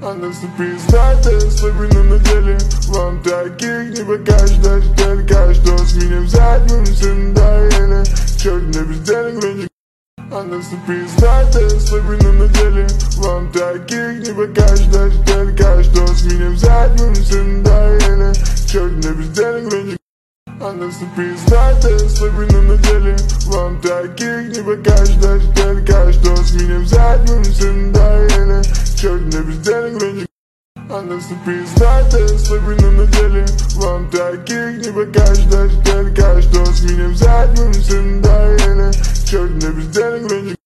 Она все пиздатая, особенно на деле. Вам таких не покажешь даже только, что с меня взять, мы все надоели. Черт на бездельник, раньше. Она все пиздатая, особенно на деле. Вам таких не покажешь даже только, что с меня взять, мы все надоели. Черт на бездельник, раньше. Она все пиздатая, особенно на деле. Вам таких не покажешь даже только, что с меня взять, мы все надоели. Черт на бездельник, раньше. Она все пиздатая, особенно на деле. Вам таких не покажешь даже только, что с меня взять, мы все надоели. Черт на бездельник, раньше.